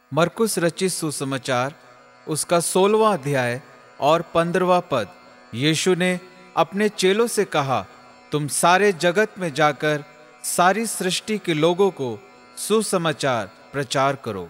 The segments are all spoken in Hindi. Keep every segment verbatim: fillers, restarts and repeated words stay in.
मरकुस रचित सुसमाचार उसका सोलवां अध्याय और पंद्रहवां पद। यीशु ने अपने चेलों से कहा, तुम सारे जगत में जाकर सारी सृष्टि के लोगों को सुसमाचार प्रचार करो।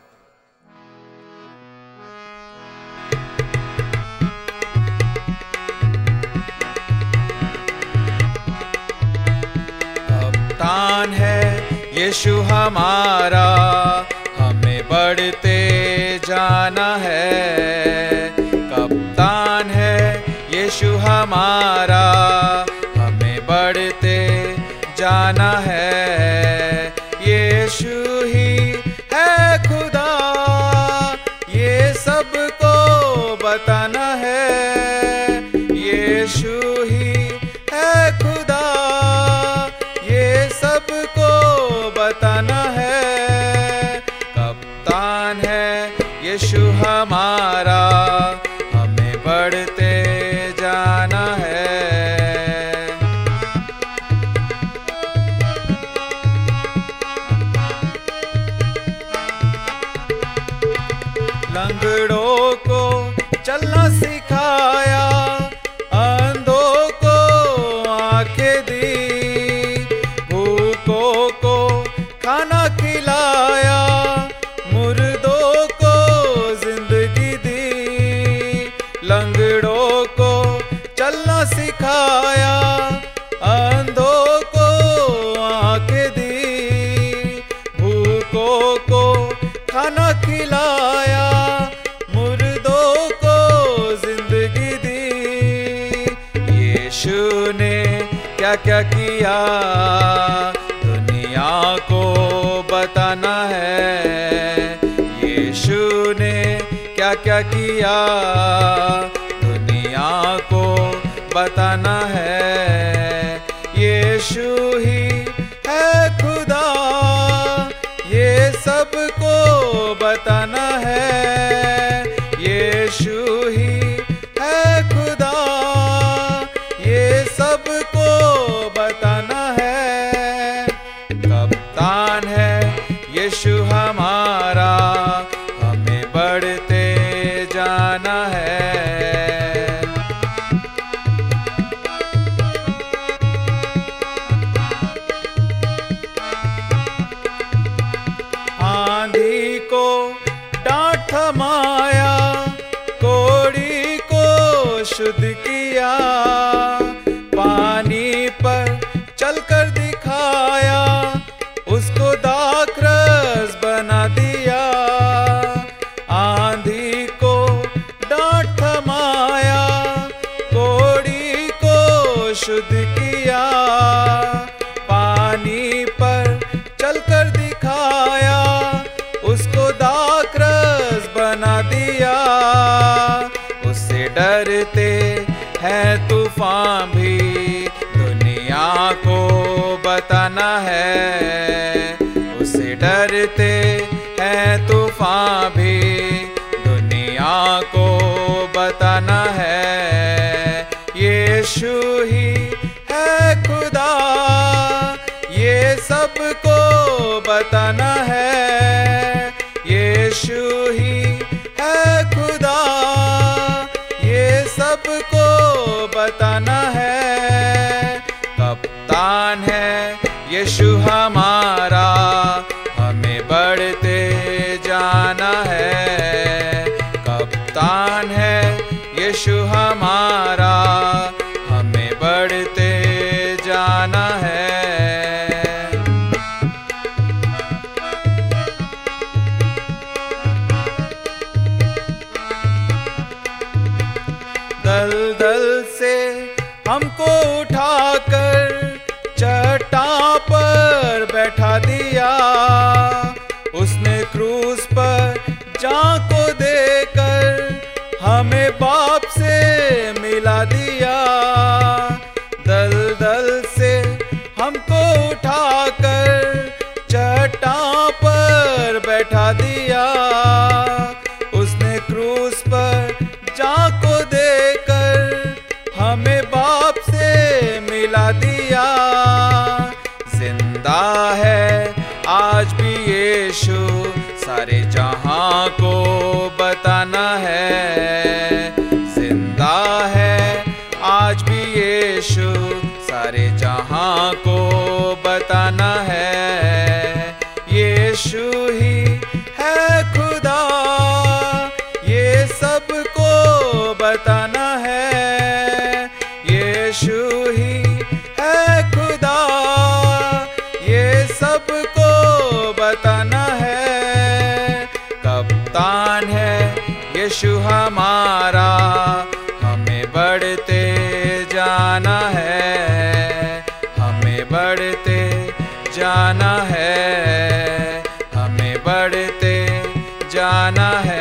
कप्तान है यीशु हमारा, हमें बढ़ते जाना है। कप्तान है यीशु हमारा, हमें बढ़ते जाना है। यीशु ही है खुदा, ये सबको बताना है। यीशु ही है खुदा, ये सबको बताना है। कप्तान है यीशु हमारा, हमें बढ़ते जाना है। लंगड़ों को चलना सिखाया, अंधों को आंखें दी, भूखों को खाना खिलाया, मुर्दों को जिंदगी दी। लंगड़ों को चलना सिखाया, अंधों को आंखें दी, भूखों को खाना खिलाया, मुर्दों को जिंदगी दी। यीशु ने क्या क्या किया, दुनिया को बताना है। यीशु ने क्या क्या किया, दुनिया को बताना है। यीशु ही है खुदा, ये सबको बताना है। यीशु ही है खुदा, ये सबको बताना है। कप्तान है यीशु हमारा, हमें बढ़ते जाना है। आंधी को डांट थमाया, कोड़ी को शुद्ध किया, पानी पर चलकर दिखाया, उसको दाखरस बना दिया। आंधी को डांट थमाया, कोड़ी को शुद्ध किया, पानी पर चलकर दिखाया, उसको दाखरस बना दिया। उससे डरते हैं तूफान भी, दुनिया को बताना है। उससे डरते हैं तूफान भी, दुनिया को बताना है। यीशु ही है खुदा, ये सबको बताना है। यीशु ही है खुदा, ये सबको बताना है। कप्तान है यीशु हमारा, हमें बढ़ते जाना है। कप्तान है यीशु हमारा, हमें बढ़ते जाना है। दलदल से हमको उठाकर चट्टान पर बैठा दिया, उसने क्रूस पर जान को देकर हमें बाप से मिला दिया। दलदल से हमको उठाकर चट्टान पर बैठा दिया, उसने क्रूस पर जान को देकर हमें बाप से मिला दिया। जिंदा है आज भी यीशु, सारे जहां जहां को बताना है। जिंदा है आज भी यीशु, सारे जहां को बताना है। यीशु ही है खुदा, ये सबको बताना है। यीशु ही है खुदा, ये सबको बताना है। कप्तान है यीशु हमारा, हमें बढ़ते जाना है। हमें बढ़ते जाना है, हमें बढ़ते जाना है।